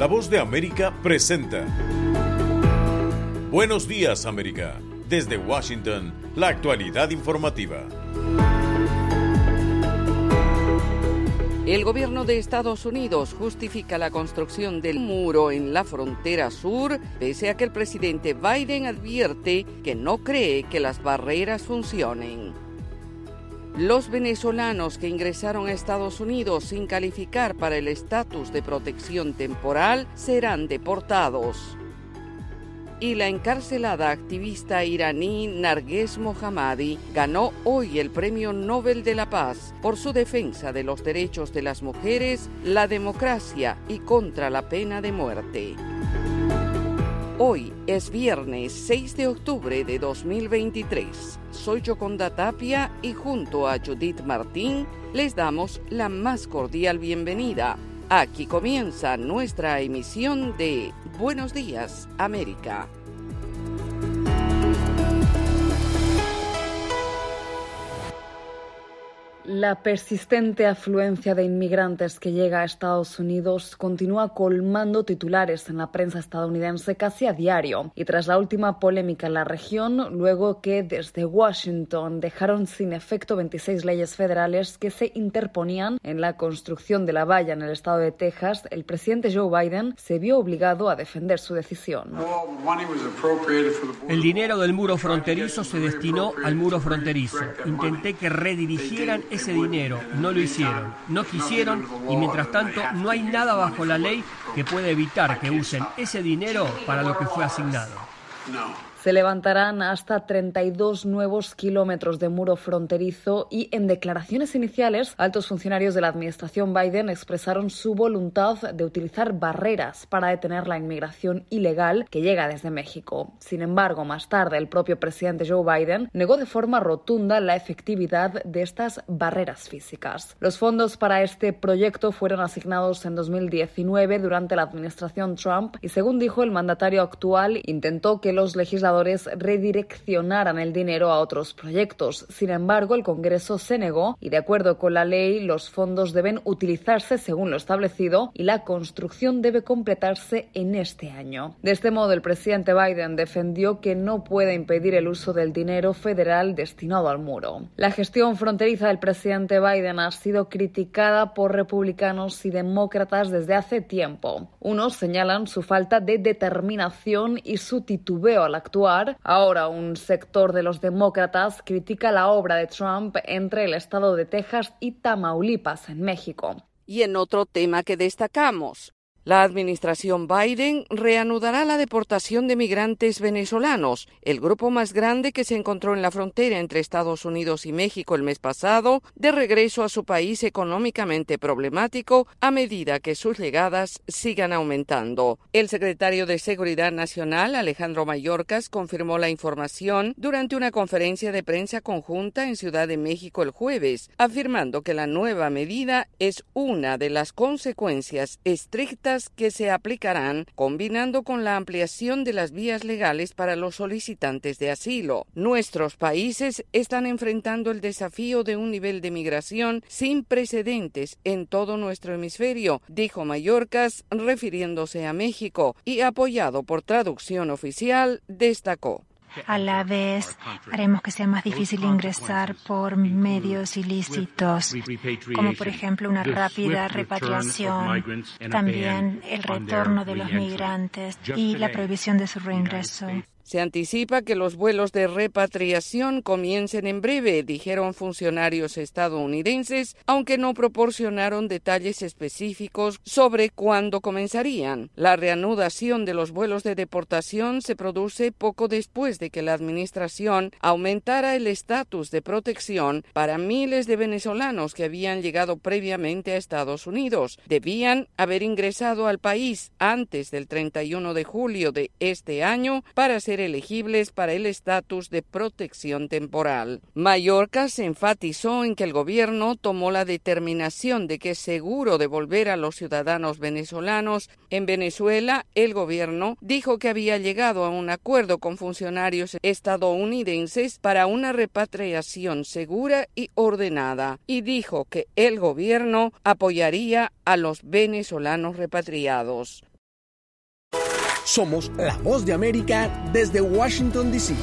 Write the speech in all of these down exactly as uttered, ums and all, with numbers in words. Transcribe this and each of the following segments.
La Voz de América presenta Buenos Días, América. Desde Washington, la actualidad informativa. El gobierno de Estados Unidos justifica la construcción del muro en la frontera sur, pese a que el presidente Biden advierte que no cree que las barreras funcionen. Los venezolanos que ingresaron a Estados Unidos sin calificar para el estatus de protección temporal serán deportados. Y la encarcelada activista iraní Narges Mohammadi ganó hoy el Premio Nobel de la Paz por su defensa de los derechos de las mujeres, la democracia y contra la pena de muerte. Hoy es viernes seis de octubre de dos mil veintitrés. Soy Yoconda Tapia y junto a Judith Martín les damos la más cordial bienvenida. Aquí comienza nuestra emisión de Buenos Días, América. La persistente afluencia de inmigrantes que llega a Estados Unidos continúa colmando titulares en la prensa estadounidense casi a diario. Y tras la última polémica en la región, luego que desde Washington dejaron sin efecto veintiséis leyes federales que se interponían en la construcción de la valla en el estado de Texas, el presidente Joe Biden se vio obligado a defender su decisión. El dinero del muro fronterizo se destinó al muro fronterizo. Intenté que redirigieran ese dinero, no lo hicieron, no quisieron y mientras tanto no hay nada bajo la ley que pueda evitar que usen ese dinero para lo que fue asignado. Se levantarán hasta treinta y dos nuevos kilómetros de muro fronterizo y en declaraciones iniciales, altos funcionarios de la administración Biden expresaron su voluntad de utilizar barreras para detener la inmigración ilegal que llega desde México. Sin embargo, más tarde, el propio presidente Joe Biden negó de forma rotunda la efectividad de estas barreras físicas. Los fondos para este proyecto fueron asignados en dos mil diecinueve durante la administración Trump y, según dijo el mandatario actual, intentó que los legisladores redireccionaran el dinero a otros proyectos. Sin embargo, el Congreso se negó y, de acuerdo con la ley, los fondos deben utilizarse según lo establecido y la construcción debe completarse en este año. De este modo, el presidente Biden defendió que no puede impedir el uso del dinero federal destinado al muro. La gestión fronteriza del presidente Biden ha sido criticada por republicanos y demócratas desde hace tiempo. Unos señalan su falta de determinación y su titubeo al actuar. Ahora un sector de los demócratas critica la obra de Trump entre el estado de Texas y Tamaulipas, en México. Y en otro tema que destacamos, la administración Biden reanudará la deportación de migrantes venezolanos, el grupo más grande que se encontró en la frontera entre Estados Unidos y México el mes pasado, de regreso a su país económicamente problemático a medida que sus llegadas sigan aumentando. El secretario de Seguridad Nacional, Alejandro Mayorkas, confirmó la información durante una conferencia de prensa conjunta en Ciudad de México el jueves, afirmando que la nueva medida es una de las consecuencias estrictas que se aplicarán combinando con la ampliación de las vías legales para los solicitantes de asilo. Nuestros países están enfrentando el desafío de un nivel de migración sin precedentes en todo nuestro hemisferio, dijo Mayorkas, refiriéndose a México, y apoyado por traducción oficial, destacó: a la vez, haremos que sea más difícil ingresar por medios ilícitos, como por ejemplo una rápida repatriación, también el retorno de los migrantes y la prohibición de su reingreso. Se anticipa que los vuelos de repatriación comiencen en breve, dijeron funcionarios estadounidenses, aunque no proporcionaron detalles específicos sobre cuándo comenzarían. La reanudación de los vuelos de deportación se produce poco después de que la administración aumentara el estatus de protección para miles de venezolanos que habían llegado previamente a Estados Unidos. Debían haber ingresado al país antes del treinta y uno de julio de este año para ser elegibles para el estatus de protección temporal. Mayorkas enfatizó en que el gobierno tomó la determinación de que es seguro devolver a los ciudadanos venezolanos. En Venezuela, el gobierno dijo que había llegado a un acuerdo con funcionarios estadounidenses para una repatriación segura y ordenada, y dijo que el gobierno apoyaría a los venezolanos repatriados. Somos la voz de América desde Washington, D C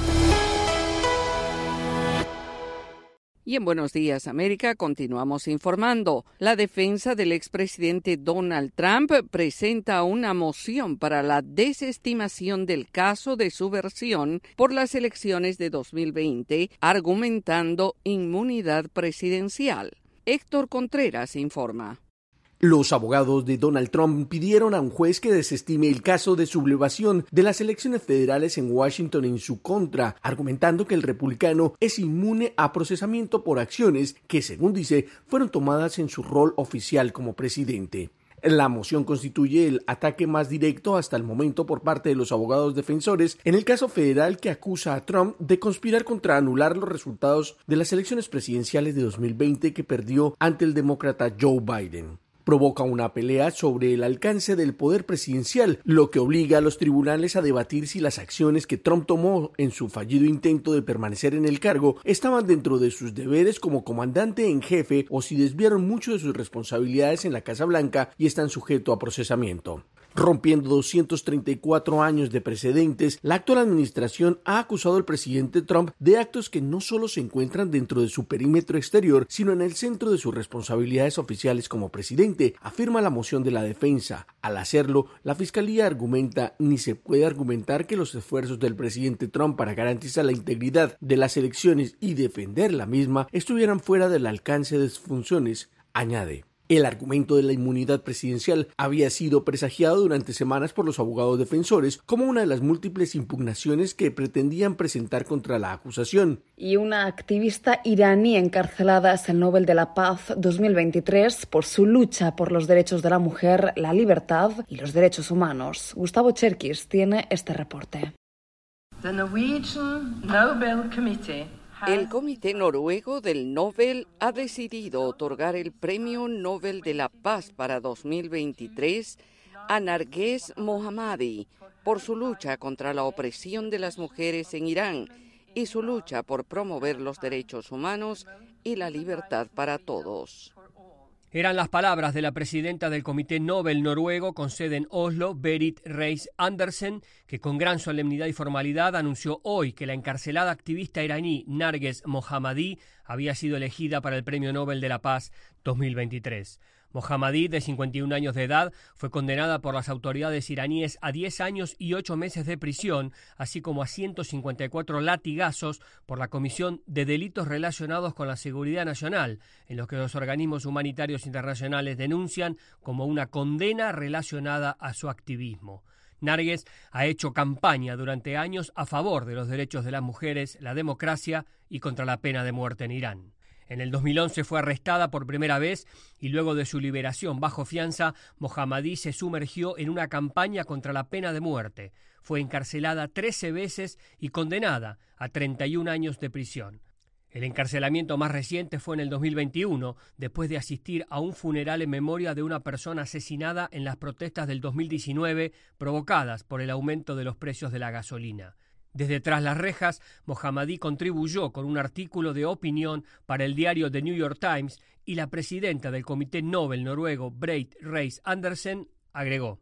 Y en Buenos Días, América, continuamos informando. La defensa del expresidente Donald Trump presenta una moción para la desestimación del caso de subversión por las elecciones de dos mil veinte, argumentando inmunidad presidencial. Héctor Contreras informa. Los abogados de Donald Trump pidieron a un juez que desestime el caso de sublevación de las elecciones federales en Washington en su contra, argumentando que el republicano es inmune a procesamiento por acciones que, según dice, fueron tomadas en su rol oficial como presidente. La moción constituye el ataque más directo hasta el momento por parte de los abogados defensores en el caso federal que acusa a Trump de conspirar contra anular los resultados de las elecciones presidenciales de dos mil veinte que perdió ante el demócrata Joe Biden. Provoca una pelea sobre el alcance del poder presidencial, lo que obliga a los tribunales a debatir si las acciones que Trump tomó en su fallido intento de permanecer en el cargo estaban dentro de sus deberes como comandante en jefe o si desviaron mucho de sus responsabilidades en la Casa Blanca y están sujetos a procesamiento. Rompiendo doscientos treinta y cuatro años de precedentes, la actual administración ha acusado al presidente Trump de actos que no solo se encuentran dentro de su perímetro exterior, sino en el centro de sus responsabilidades oficiales como presidente, afirma la moción de la defensa. Al hacerlo, la fiscalía argumenta ni se puede argumentar que los esfuerzos del presidente Trump para garantizar la integridad de las elecciones y defender la misma estuvieran fuera del alcance de sus funciones, añade. El argumento de la inmunidad presidencial había sido presagiado durante semanas por los abogados defensores como una de las múltiples impugnaciones que pretendían presentar contra la acusación. Y una activista iraní encarcelada es el Nobel de la Paz dos mil veintitrés por su lucha por los derechos de la mujer, la libertad y los derechos humanos. Gustavo Cherkis tiene este reporte. The Norwegian Nobel Committee El Comité Noruego del Nobel ha decidido otorgar el Premio Nobel de la Paz para dos mil veintitrés a Narges Mohammadi por su lucha contra la opresión de las mujeres en Irán y su lucha por promover los derechos humanos y la libertad para todos. Eran las palabras de la presidenta del Comité Nobel noruego con sede en Oslo, Berit Reiss-Andersen, que con gran solemnidad y formalidad anunció hoy que la encarcelada activista iraní Narges Mohammadi había sido elegida para el Premio Nobel de la Paz dos mil veintitrés. Mohammadi, de cincuenta y un años de edad, fue condenada por las autoridades iraníes a diez años y ocho meses de prisión, así como a ciento cincuenta y cuatro latigazos por la comisión de delitos relacionados con la seguridad nacional, en los que los organismos humanitarios internacionales denuncian como una condena relacionada a su activismo. Narges ha hecho campaña durante años a favor de los derechos de las mujeres, la democracia y contra la pena de muerte en Irán. En el dos mil once fue arrestada por primera vez y luego de su liberación bajo fianza, Mohammadi se sumergió en una campaña contra la pena de muerte. Fue encarcelada trece veces y condenada a treinta y un años de prisión. El encarcelamiento más reciente fue en el dos mil veintiuno, después de asistir a un funeral en memoria de una persona asesinada en las protestas del dos mil diecinueve provocadas por el aumento de los precios de la gasolina. Desde tras las rejas, Mohammadi contribuyó con un artículo de opinión para el diario The New York Times y la presidenta del Comité Nobel noruego, Berit Reiss-Andersen, agregó: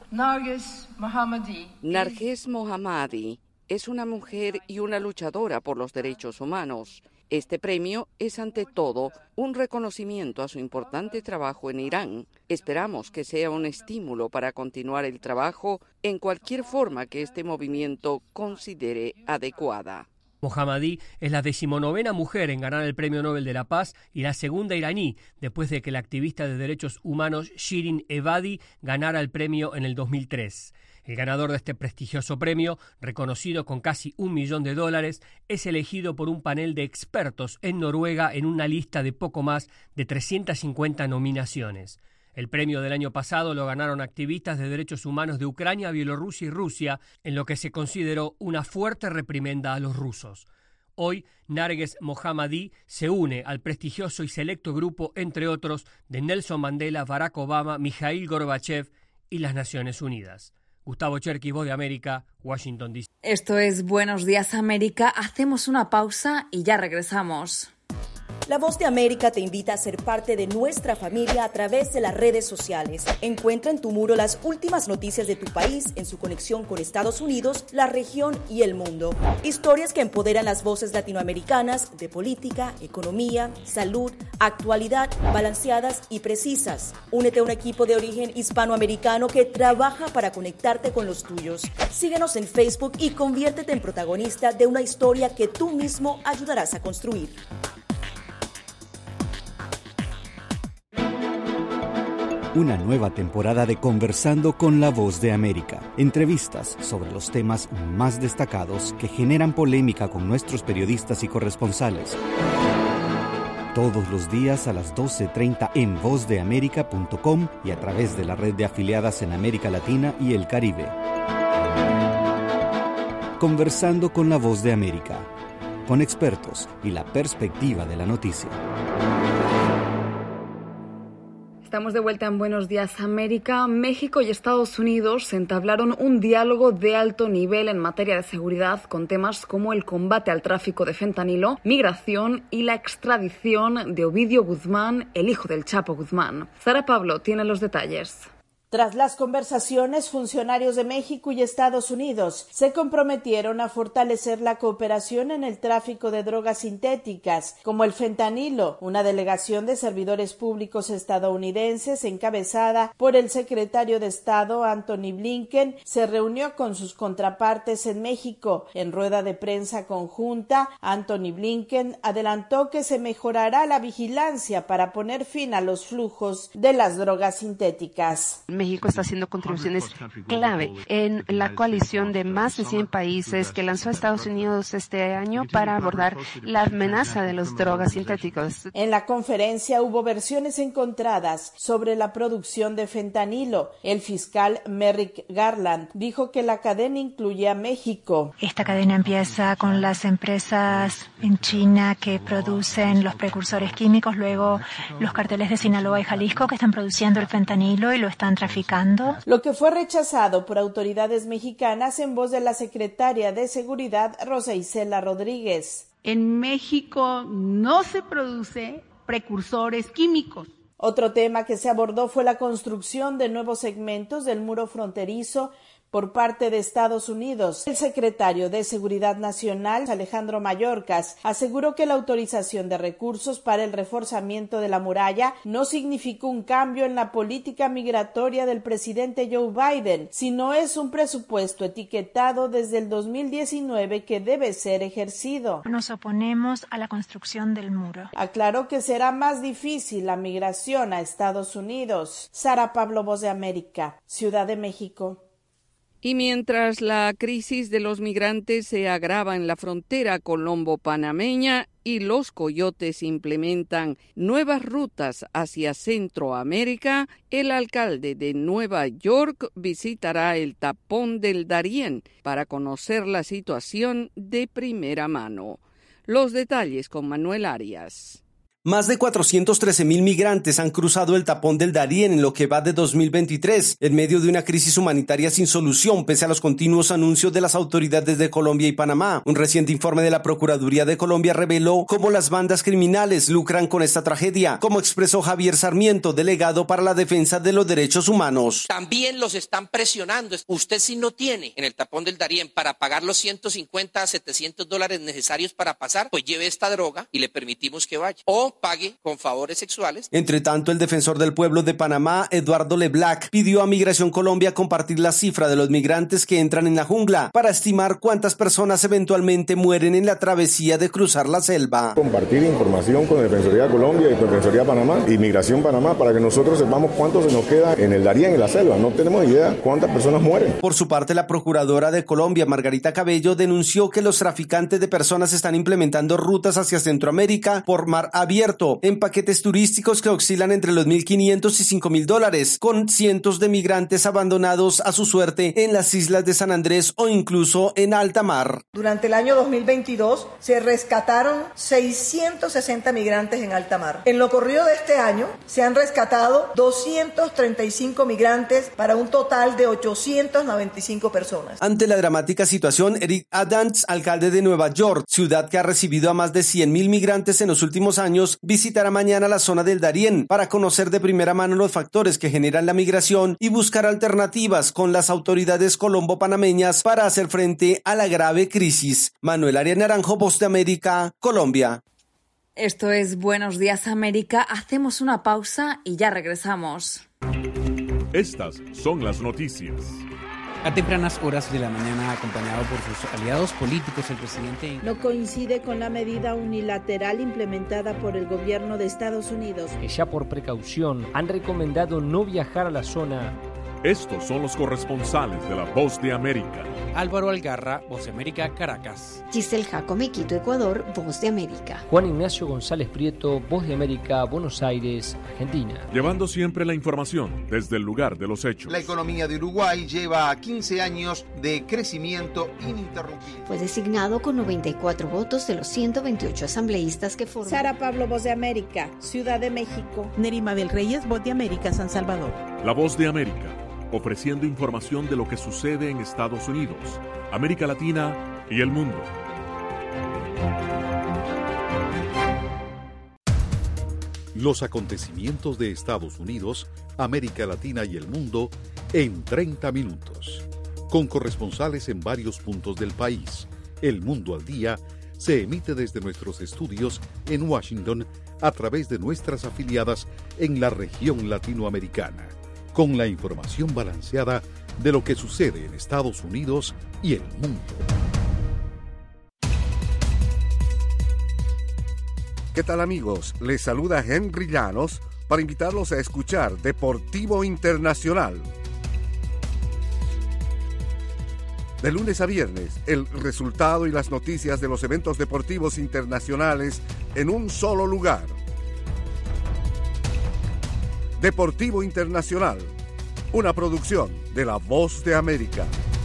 Narges Mohammadi, Narges Mohammadi es una mujer y una luchadora por los derechos humanos. Este premio es ante todo un reconocimiento a su importante trabajo en Irán. Esperamos que sea un estímulo para continuar el trabajo en cualquier forma que este movimiento considere adecuada. Mohammadi es la decimonovena mujer en ganar el Premio Nobel de la Paz y la segunda iraní, después de que la activista de derechos humanos Shirin Ebadi ganara el premio en el dos mil tres. El ganador de este prestigioso premio, reconocido con casi un millón de dólares, es elegido por un panel de expertos en Noruega en una lista de poco más de trescientas cincuenta nominaciones. El premio del año pasado lo ganaron activistas de derechos humanos de Ucrania, Bielorrusia y Rusia, en lo que se consideró una fuerte reprimenda a los rusos. Hoy, Narges Mohammadi se une al prestigioso y selecto grupo, entre otros, de Nelson Mandela, Barack Obama, Mikhail Gorbachev y las Naciones Unidas. Gustavo Cherkis, Voz de América, Washington, D C Esto es Buenos Días América. Hacemos una pausa y ya regresamos. La Voz de América te invita a ser parte de nuestra familia a través de las redes sociales. Encuentra en tu muro las últimas noticias de tu país en su conexión con Estados Unidos, la región y el mundo. Historias que empoderan las voces latinoamericanas de política, economía, salud, actualidad, balanceadas y precisas. Únete a un equipo de origen hispanoamericano que trabaja para conectarte con los tuyos. Síguenos en Facebook y conviértete en protagonista de una historia que tú mismo ayudarás a construir. Una nueva temporada de Conversando con la Voz de América. Entrevistas sobre los temas más destacados que generan polémica con nuestros periodistas y corresponsales. Todos los días a las doce treinta en voz de américa punto com y a través de la red de afiliadas en América Latina y el Caribe. Conversando con la Voz de América, con expertos y la perspectiva de la noticia. Estamos de vuelta en Buenos Días América. México y Estados Unidos entablaron un diálogo de alto nivel en materia de seguridad con temas como el combate al tráfico de fentanilo, migración y la extradición de Ovidio Guzmán, el hijo del Chapo Guzmán. Sara Pablo tiene los detalles. Tras las conversaciones, funcionarios de México y Estados Unidos se comprometieron a fortalecer la cooperación en el tráfico de drogas sintéticas, como el fentanilo. Una delegación de servidores públicos estadounidenses, encabezada por el secretario de Estado Antony Blinken, se reunió con sus contrapartes en México. En rueda de prensa conjunta, Antony Blinken adelantó que se mejorará la vigilancia para poner fin a los flujos de las drogas sintéticas. México está haciendo contribuciones clave en la coalición de más de cien países que lanzó Estados Unidos este año para abordar la amenaza de las drogas sintéticas. En la conferencia hubo versiones encontradas sobre la producción de fentanilo. El fiscal Merrick Garland dijo que la cadena incluye a México. Esta cadena empieza con las empresas en China que producen los precursores químicos, luego los carteles de Sinaloa y Jalisco que están produciendo el fentanilo y lo están traficando. Lo que fue rechazado por autoridades mexicanas en voz de la secretaria de Seguridad, Rosa Isela Rodríguez. En México no se produce precursores químicos. Otro tema que se abordó fue la construcción de nuevos segmentos del muro fronterizo por parte de Estados Unidos. El secretario de Seguridad Nacional, Alejandro Mayorkas, aseguró que la autorización de recursos para el reforzamiento de la muralla no significó un cambio en la política migratoria del presidente Joe Biden, sino es un presupuesto etiquetado desde el dos mil diecinueve que debe ser ejercido. Nos oponemos a la construcción del muro. Aclaró que será más difícil la migración a Estados Unidos. Sara Pablo, Voz de América, Ciudad de México. Y mientras la crisis de los migrantes se agrava en la frontera colombo-panameña y los coyotes implementan nuevas rutas hacia Centroamérica, el alcalde de Nueva York visitará el tapón del Darién para conocer la situación de primera mano. Los detalles con Manuel Arias. Más de cuatrocientos trece mil migrantes han cruzado el tapón del Darién en lo que va de dos mil veintitrés, en medio de una crisis humanitaria sin solución, pese a los continuos anuncios de las autoridades de Colombia y Panamá. Un reciente informe de la Procuraduría de Colombia reveló cómo las bandas criminales lucran con esta tragedia, como expresó Javier Sarmiento, delegado para la defensa de los derechos humanos. También los están presionando. Usted si no tiene en el tapón del Darién para pagar los ciento cincuenta a setecientos dólares necesarios para pasar, pues lleve esta droga y le permitimos que vaya. O pague con favores sexuales. Entre tanto, el defensor del pueblo de Panamá, Eduardo Leblac, pidió a Migración Colombia compartir la cifra de los migrantes que entran en la jungla para estimar cuántas personas eventualmente mueren en la travesía de cruzar la selva. Compartir información con Defensoría Colombia y con Defensoría Panamá y Migración Panamá para que nosotros sepamos cuánto se nos queda en el Darién, en la selva. No tenemos idea cuántas personas mueren. Por su parte, la Procuradora de Colombia, Margarita Cabello, denunció que los traficantes de personas están implementando rutas hacia Centroamérica por mar abierto, en paquetes turísticos que oscilan entre los mil quinientos y cinco mil dólares, con cientos de migrantes abandonados a su suerte en las islas de San Andrés o incluso en alta mar. Durante el año dos mil veintidós se rescataron seiscientos sesenta migrantes en alta mar. En lo corrido de este año se han rescatado doscientos treinta y cinco migrantes para un total de ochocientas noventa y cinco personas. Ante la dramática situación, Eric Adams, alcalde de Nueva York, ciudad que ha recibido a más de cien mil migrantes en los últimos años, Unidos visitará mañana la zona del Darién para conocer de primera mano los factores que generan la migración y buscar alternativas con las autoridades colombo-panameñas para hacer frente a la grave crisis. Manuel Arias Naranjo, Voz de América, Colombia. Esto es Buenos Días América. Hacemos una pausa y ya regresamos. Estas son las noticias. A tempranas horas de la mañana, acompañado por sus aliados políticos, el presidente no coincide con la medida unilateral implementada por el gobierno de Estados Unidos, que ya por precaución han recomendado no viajar a la zona. Estos son los corresponsales de La Voz de América. Álvaro Algarra, Voz de América, Caracas. Giselle Jacome, Quito, Ecuador, Voz de América. Juan Ignacio González Prieto, Voz de América, Buenos Aires, Argentina. Llevando siempre la información desde el lugar de los hechos. La economía de Uruguay lleva quince años de crecimiento ininterrumpido. Fue designado con noventa y cuatro votos de los ciento veintiocho asambleístas que forman. Sara Pablo, Voz de América, Ciudad de México. Neri Mabel Reyes, Voz de América, San Salvador. La Voz de América, ofreciendo información de lo que sucede en Estados Unidos, América Latina y el mundo. Los acontecimientos de Estados Unidos, América Latina y el mundo en treinta minutos. Con corresponsales en varios puntos del país. El Mundo al Día se emite desde nuestros estudios en Washington a través de nuestras afiliadas en la región latinoamericana, con la información balanceada de lo que sucede en Estados Unidos y el mundo. ¿Qué tal, amigos? Les saluda Henry Llanos para invitarlos a escuchar Deportivo Internacional. De lunes a viernes, el resultado y las noticias de los eventos deportivos internacionales en un solo lugar. Deportivo Internacional, una producción de La Voz de América.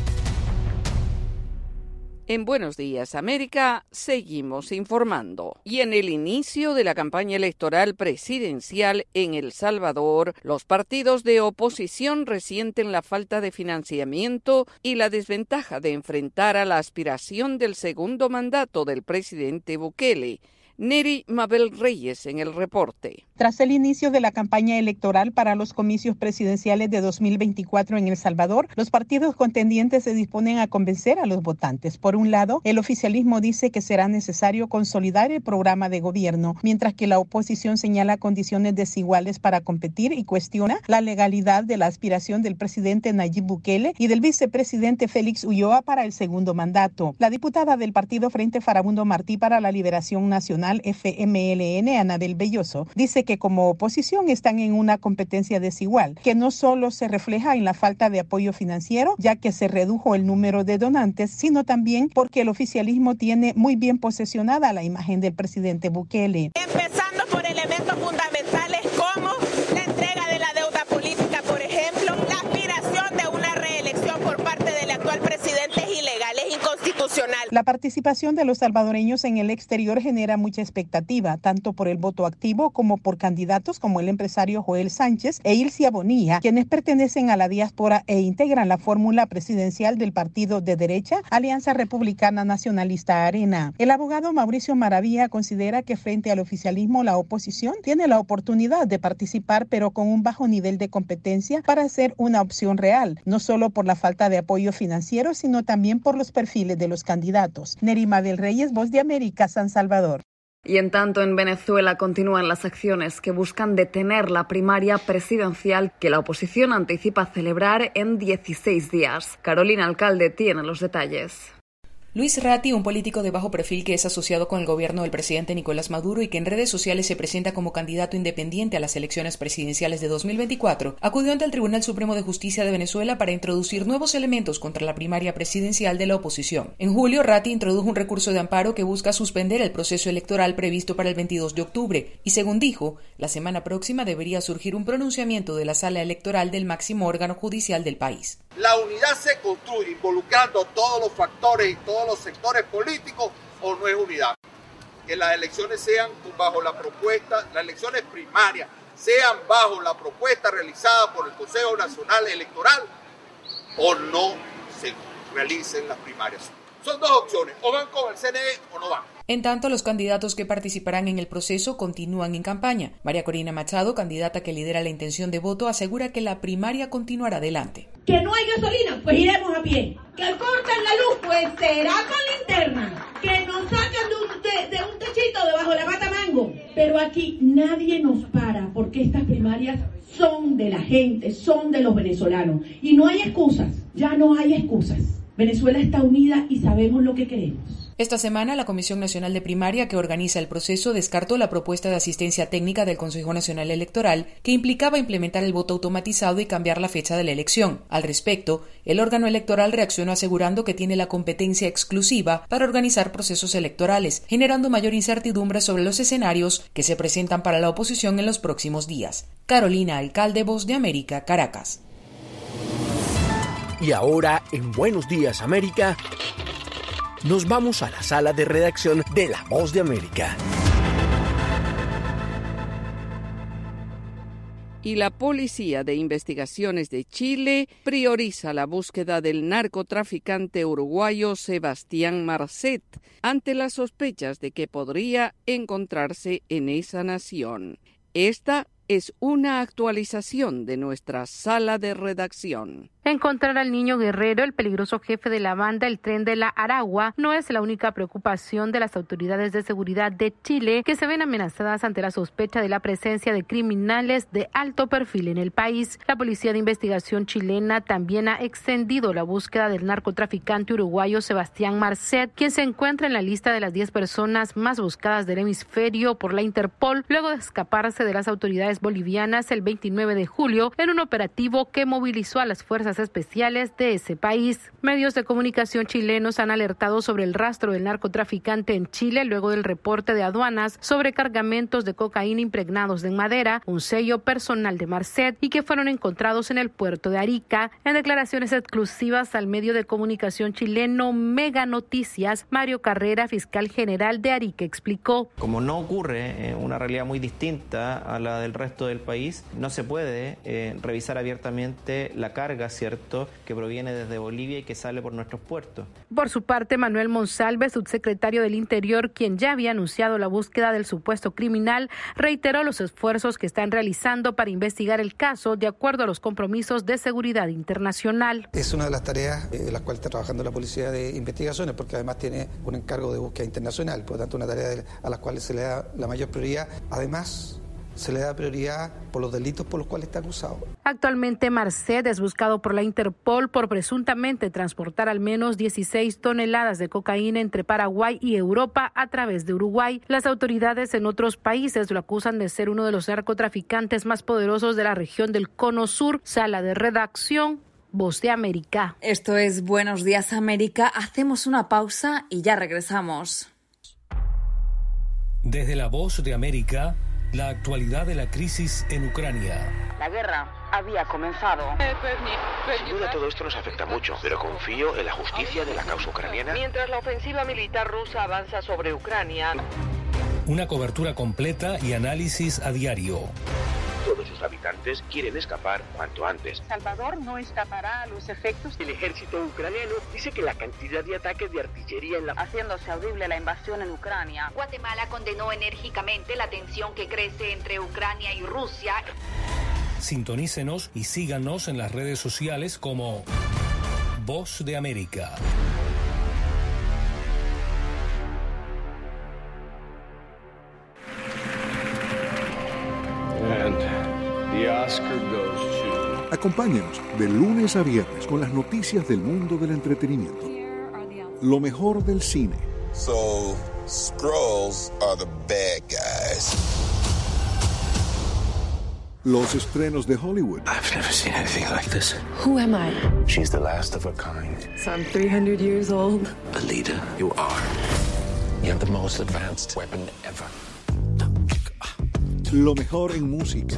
En Buenos Días América seguimos informando. Y en el inicio de la campaña electoral presidencial en El Salvador, los partidos de oposición resienten la falta de financiamiento y la desventaja de enfrentar a la aspiración del segundo mandato del presidente Bukele. Neri Mabel Reyes en el reporte. Tras el inicio de la campaña electoral para los comicios presidenciales de dos mil veinticuatro en El Salvador, los partidos contendientes se disponen a convencer a los votantes. Por un lado, el oficialismo dice que será necesario consolidar el programa de gobierno, mientras que la oposición señala condiciones desiguales para competir y cuestiona la legalidad de la aspiración del presidente Nayib Bukele y del vicepresidente Félix Ulloa para el segundo mandato. La diputada del partido Frente Farabundo Martí para la Liberación Nacional, F M L N, Anabel Belloso, dice que como oposición están en una competencia desigual, que no solo se refleja en la falta de apoyo financiero, ya que se redujo el número de donantes, sino también porque el oficialismo tiene muy bien posesionada la imagen del presidente Bukele. Empezando por elementos fundamentales como la entrega de la deuda política, por ejemplo, la aspiración de una reelección por parte del actual presidente es ilegal, es inconstitucional. La participación de los salvadoreños en el exterior genera mucha expectativa, tanto por el voto activo como por candidatos como el empresario Joel Sánchez e Ilcia Bonilla, quienes pertenecen a la diáspora e integran la fórmula presidencial del partido de derecha Alianza Republicana Nacionalista Arena. El abogado Mauricio Maravilla considera que frente al oficialismo la oposición tiene la oportunidad de participar, pero con un bajo nivel de competencia para ser una opción real, no solo por la falta de apoyo financiero, sino también por los perfiles de los candidatos. Neri Mabel Reyes, Voz de América, San Salvador. Y en tanto en Venezuela continúan las acciones que buscan detener la primaria presidencial que la oposición anticipa celebrar en dieciséis días. Carolina Alcalde tiene los detalles. Luis Ratti, un político de bajo perfil que es asociado con el gobierno del presidente Nicolás Maduro y que en redes sociales se presenta como candidato independiente a las elecciones presidenciales de dos mil veinticuatro, acudió ante el Tribunal Supremo de Justicia de Venezuela para introducir nuevos elementos contra la primaria presidencial de la oposición. En julio, Ratti introdujo un recurso de amparo que busca suspender el proceso electoral previsto para el veintidós de octubre y, según dijo, la semana próxima debería surgir un pronunciamiento de la Sala Electoral del máximo órgano judicial del país. La unidad se construye involucrando todos los factores y todos los sectores políticos, o no es unidad. Que las elecciones sean bajo la propuesta, las elecciones primarias sean bajo la propuesta realizada por el Consejo Nacional Electoral, o no se realicen las primarias. Son dos opciones, o van con el C N E o no van. En tanto, los candidatos que participarán en el proceso continúan en campaña. María Corina Machado, candidata que lidera la intención de voto, asegura que la primaria continuará adelante. Que no hay gasolina, pues iremos a pie. Que cortan la luz, pues será con linterna. Que nos sacan de un, de, de un techito debajo de la mata mango. Pero aquí nadie nos para, porque estas primarias son de la gente, son de los venezolanos. Y no hay excusas, ya no hay excusas. Venezuela está unida y sabemos lo que queremos. Esta semana, la Comisión Nacional de Primaria, que organiza el proceso, descartó la propuesta de asistencia técnica del Consejo Nacional Electoral, que implicaba implementar el voto automatizado y cambiar la fecha de la elección. Al respecto, el órgano electoral reaccionó asegurando que tiene la competencia exclusiva para organizar procesos electorales, generando mayor incertidumbre sobre los escenarios que se presentan para la oposición en los próximos días. Carolina Alcalde, Voz de América, Caracas. Y ahora, en Buenos Días, América, nos vamos a la sala de redacción de La Voz de América. Y la Policía de Investigaciones de Chile prioriza la búsqueda del narcotraficante uruguayo Sebastián Marcet ante las sospechas de que podría encontrarse en esa nación. Esta es una actualización de nuestra sala de redacción. Encontrar al niño Guerrero, el peligroso jefe de la banda El Tren de la Aragua, no es la única preocupación de las autoridades de seguridad de Chile, que se ven amenazadas ante la sospecha de la presencia de criminales de alto perfil en el país. La Policía de Investigación chilena también ha extendido la búsqueda del narcotraficante uruguayo Sebastián Marcet, quien se encuentra en la lista de las diez personas más buscadas del hemisferio por la Interpol, luego de escaparse de las autoridades bolivianas el veintinueve de julio en un operativo que movilizó a las fuerzas especiales de ese país. Medios de comunicación chilenos han alertado sobre el rastro del narcotraficante en Chile luego del reporte de aduanas sobre cargamentos de cocaína impregnados en madera, un sello personal de Marcet, y que fueron encontrados en el puerto de Arica. En declaraciones exclusivas al medio de comunicación chileno Mega Noticias, Mario Carrera, fiscal general de Arica, explicó: como no ocurre eh, una realidad muy distinta a la del resto del país, no se puede eh, revisar abiertamente la carga, ¿cierto?, que proviene desde Bolivia y que sale por nuestros puertos. Por su parte, Manuel Monsalve, subsecretario del Interior, quien ya había anunciado la búsqueda del supuesto criminal, reiteró los esfuerzos que están realizando para investigar el caso de acuerdo a los compromisos de seguridad internacional. Es una de las tareas en eh, las cuales está trabajando la Policía de Investigaciones, porque además tiene un encargo de búsqueda internacional, por lo tanto una tarea de, a las cuales se le da la mayor prioridad. Además, se le da prioridad por los delitos por los cuales está acusado. Actualmente Marcet es buscado por la Interpol por presuntamente transportar al menos dieciséis toneladas de cocaína entre Paraguay y Europa a través de Uruguay. Las autoridades en otros países lo acusan de ser uno de los narcotraficantes más poderosos de la región del Cono Sur. Sala de redacción, Voz de América. Esto es Buenos Días, América. Hacemos una pausa y ya regresamos. Desde la Voz de América, la actualidad de la crisis en Ucrania. La guerra había comenzado. Sin duda todo esto nos afecta mucho, pero confío en la justicia de la causa ucraniana. Mientras la ofensiva militar rusa avanza sobre Ucrania. Una cobertura completa y análisis a diario. Todos sus habitantes quieren escapar cuanto antes. Salvador no escapará a los efectos. El ejército ucraniano dice que la cantidad de ataques de artillería en la... haciéndose audible la invasión en Ucrania. Guatemala condenó enérgicamente la tensión que crece entre Ucrania y Rusia. Sintonícenos y síganos en las redes sociales como Voz de América. And the Oscar goes to... Acompáñenos de lunes a viernes con las noticias del mundo del entretenimiento. Lo mejor del cine. So, Skrulls are the bad guys. Los estrenos de Hollywood. I've never seen anything like this. Who am I? She's the last of her kind. So I'm three hundred years old. A leader, you are. You have the most advanced weapon ever. Lo mejor en música.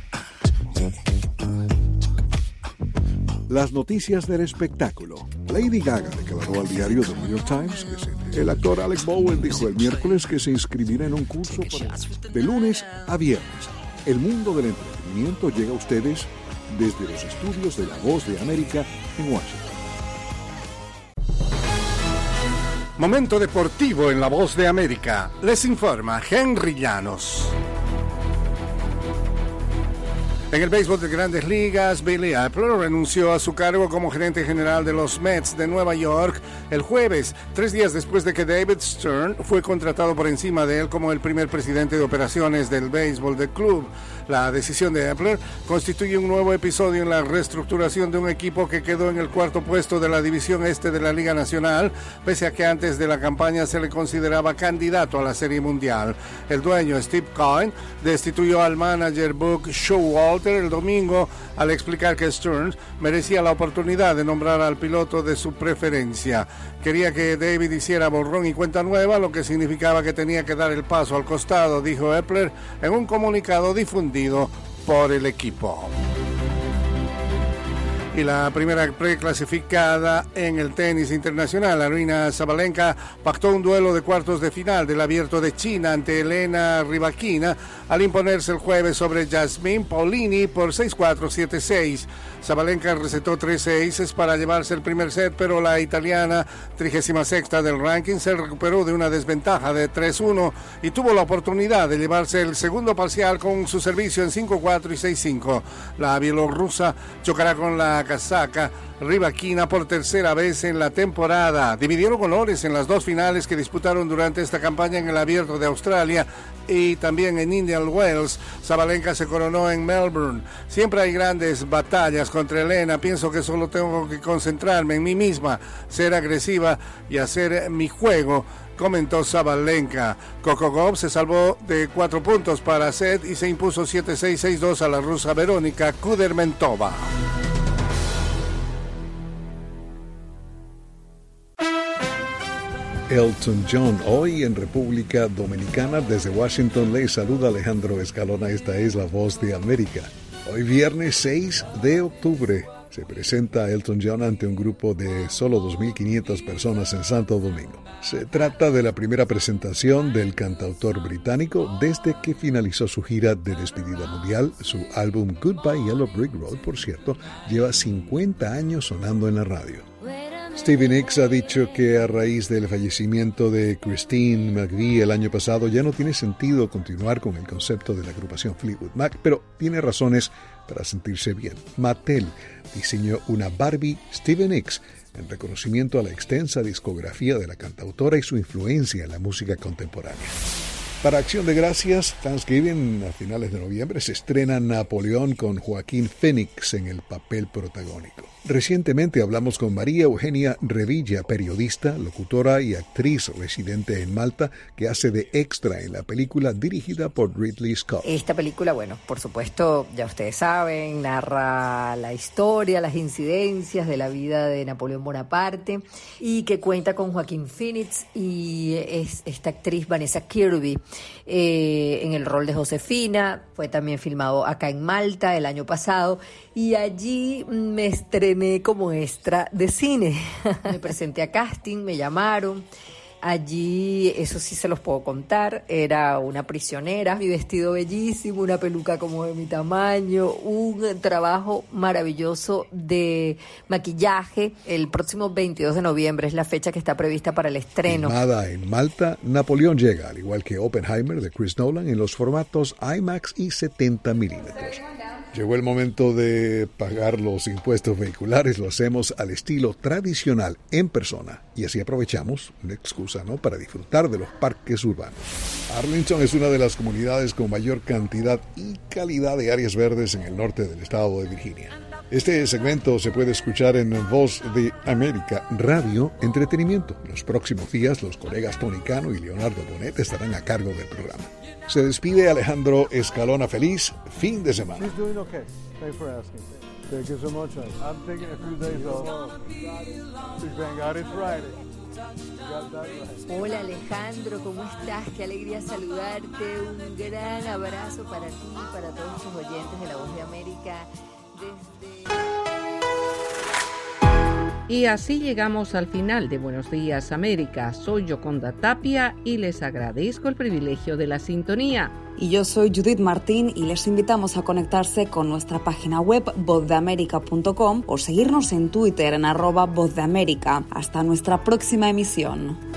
Las noticias del espectáculo. Lady Gaga declaró al diario The New York Times que se... El actor Alec Bowen dijo el miércoles que se inscribirá en un curso para... de lunes a viernes. El mundo del entretenimiento llega a ustedes desde los estudios de La Voz de América en Washington. Momento deportivo en La Voz de América. Les informa Henry Llanos. En el béisbol de Grandes Ligas, Billy Apple renunció a su cargo como gerente general de los Mets de Nueva York el jueves, tres días después de que David Stern fue contratado por encima de él como el primer presidente de operaciones del béisbol del club. La decisión de Apple constituye un nuevo episodio en la reestructuración de un equipo que quedó en el cuarto puesto de la división este de la Liga Nacional, pese a que antes de la campaña se le consideraba candidato a la Serie Mundial. El dueño, Steve Cohen, destituyó al manager Buck Showalter el domingo al explicar que Stearns merecía la oportunidad de nombrar al piloto de su preferencia. Quería que David hiciera borrón y cuenta nueva, lo que significaba que tenía que dar el paso al costado, dijo Epler en un comunicado difundido por el equipo. Y la primera preclasificada en el tenis internacional, Aryna Sabalenka, pactó un duelo de cuartos de final del Abierto de China ante Elena Rybakina al imponerse el jueves sobre Jasmine Paolini por seis cuatro, siete seis. Sabalenka recetó tres aces para llevarse el primer set, pero la italiana, trigésima sexta del ranking, se recuperó de una desventaja de tres uno y tuvo la oportunidad de llevarse el segundo parcial con su servicio en cinco cuatro y seis cinco. La bielorrusa chocará con la casaca Rybakina por tercera vez en la temporada. Dividieron colores en las dos finales que disputaron durante esta campaña en el Abierto de Australia y también en Indian Wells. Sabalenka se coronó en Melbourne. Siempre hay grandes batallas contra Elena. Pienso que solo tengo que concentrarme en mí misma, ser agresiva y hacer mi juego, comentó Sabalenka. Coco Gauff se salvó de cuatro puntos para set y se impuso siete seis, seis dos a la rusa Verónica Kudermentova. Elton John, hoy en República Dominicana. Desde Washington le saluda Alejandro Escalona. Esta es La Voz de América. Hoy viernes seis de octubre se presenta Elton John ante un grupo de solo dos mil quinientas personas en Santo Domingo. Se trata de la primera presentación del cantautor británico desde que finalizó su gira de despedida mundial. Su álbum Goodbye Yellow Brick Road, por cierto, lleva cincuenta años sonando en la radio. Stevie Nicks ha dicho que a raíz del fallecimiento de Christine McVie el año pasado ya no tiene sentido continuar con el concepto de la agrupación Fleetwood Mac, pero tiene razones para sentirse bien. Mattel diseñó una Barbie Stevie Nicks en reconocimiento a la extensa discografía de la cantautora y su influencia en la música contemporánea. Para Acción de Gracias, Thanksgiving, a finales de noviembre, se estrena Napoleón con Joaquín Phoenix en el papel protagónico. Recientemente hablamos con María Eugenia Revilla, periodista, locutora y actriz residente en Malta, que hace de extra en la película dirigida por Ridley Scott. Esta película, bueno, por supuesto, ya ustedes saben, narra la historia, las incidencias de la vida de Napoleón Bonaparte y que cuenta con Joaquín Phoenix y es esta actriz Vanessa Kirby eh, en el rol de Josefina. Fue también filmado acá en Malta el año pasado y allí me estrené como extra de cine. Me presenté a casting, me llamaron. Allí, eso sí se los puedo contar, era una prisionera, mi vestido bellísimo, una peluca como de mi tamaño, un trabajo maravilloso de maquillaje. El próximo veintidós de noviembre es la fecha que está prevista para el estreno. Filmada en Malta, Napoleón llega, al igual que Oppenheimer de Chris Nolan, en los formatos IMAX y setenta milímetros. Llegó el momento de pagar los impuestos vehiculares. Lo hacemos al estilo tradicional, en persona. Y así aprovechamos una excusa, ¿no?, para disfrutar de los parques urbanos. Arlington es una de las comunidades con mayor cantidad y calidad de áreas verdes en el norte del estado de Virginia. Este segmento se puede escuchar en Voz de América Radio Entretenimiento. Los próximos días, los colegas Tony Cano y Leonardo Bonet estarán a cargo del programa. Se despide Alejandro Escalona. Feliz fin de semana. He's doing okay. Thanks for asking. Thank you so much. I'm taking a few days off. Thank God it's Friday. Hola Alejandro, ¿cómo estás? Qué alegría saludarte. Un gran abrazo para ti y para todos tus oyentes de La Voz de América. Desde... Y así llegamos al final de Buenos Días América. Soy Yoconda Tapia y les agradezco el privilegio de la sintonía. Y yo soy Judith Martín y les invitamos a conectarse con nuestra página web voz de américa punto com o seguirnos en Twitter en arroba voz de América. Hasta nuestra próxima emisión.